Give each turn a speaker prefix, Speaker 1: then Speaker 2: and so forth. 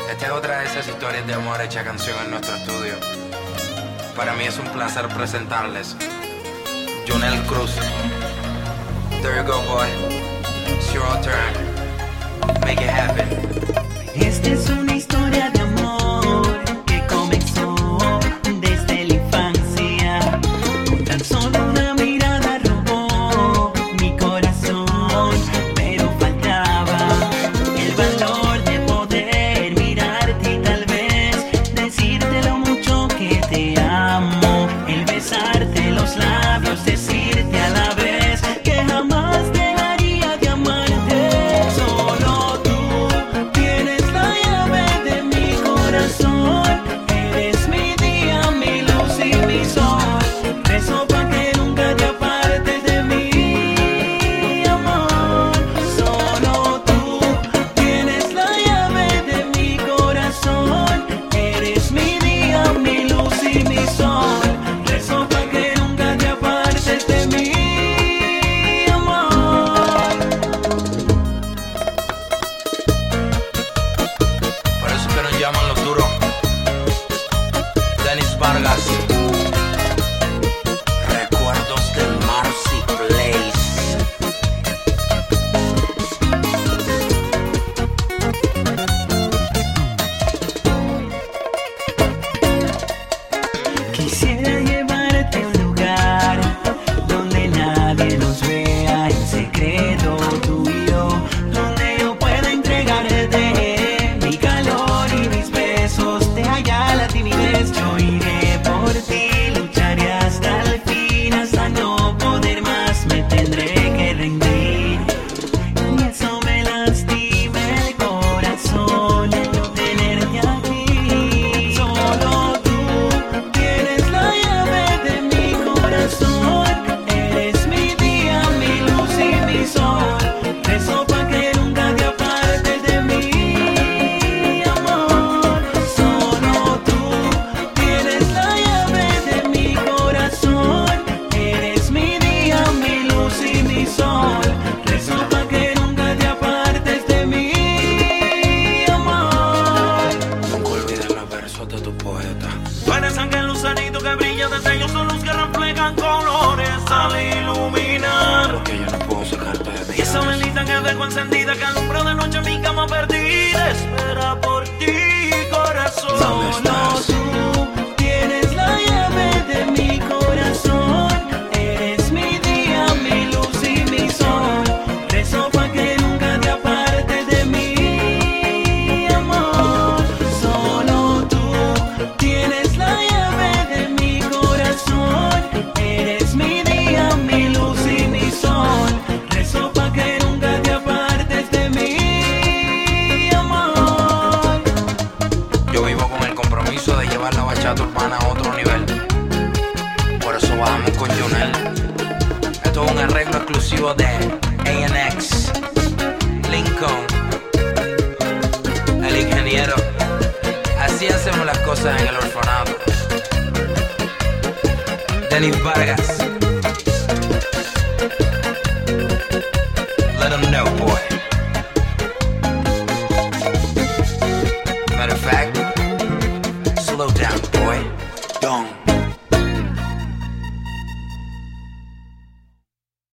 Speaker 1: Esta es otra de esas historias de amor hecha canción en nuestro estudio. Para mí es un placer presentarles Jonel Cruz. There you go, boy. It's your turn. Make it happen.
Speaker 2: Esta es una historia de amor que comenzó desde la infancia. Con tan solo una mirada robó mi corazón, pero faltaba el valor de poder mirarte y tal vez decirte lo mucho que te amo. El besarte los labios, decirte a la vez que jamás dejaría de amarte. Solo tú tienes la llave de mi corazón. Eres mi día, mi luz y mi sol. Rezo pa' que nunca te apartes de mí, amor. Solo tú tienes la llave de mi corazón. Eres mi día, mi luz y mi sol. Rezo pa' que nunca te apartes de mí, amor.
Speaker 1: Por eso que nos llaman los duros. Denis Vargas. Recuerdos del Marcy Place.
Speaker 2: Quisiera llevarte a un lugar donde nadie nos vea en secreto, tú y yo, donde yo pueda entregarte mi calor y mis besos, te hallar la timidez. Yo iré por ti, lucharé hasta el fin, hasta no poder más, me tendré que rendir. Y eso me lastima el corazón, tenerte aquí. Solo tú tienes la llave de mi corazón. Eres mi día, mi luz y mi sol. Rezo pa' que nunca te apartes de mí, amor. Solo tú tienes la llave de mi corazón. Eres mi día, mi luz y mi sol. Rezo pa' que nunca te apartes de mí, amor.
Speaker 1: Nunca olvides los versos de tu poeta.
Speaker 3: Tú eres ángel lucerito que brilla desde ellos, son luz que reflejan colores al iluminar.
Speaker 1: Porque yo no puedo sacarte de
Speaker 3: Y esa
Speaker 1: mi
Speaker 3: velita que dejo encendida que alumbra de noche mi cama perdida espera por ti, corazón.
Speaker 2: Solo tú tienes la llave de mi corazón. Eres mi día, mi luz y mi sol. Rezo pa' que nunca te apartes de mí, amor. Solo tú tienes la llave de mi corazón. Eres mi día, mi luz y mi sol. Rezo pa' que nunca te apartes de mí, amor.
Speaker 1: Yo vivo con el compromiso de llevar la bachata urbana a otro nivel. Por eso bajamos con Jonel. Esto es un arreglo exclusivo de ANX, Lincoln, el ingeniero. Así hacemos las cosas en el orfanato. Denis Vargas. Let 'em know, boy.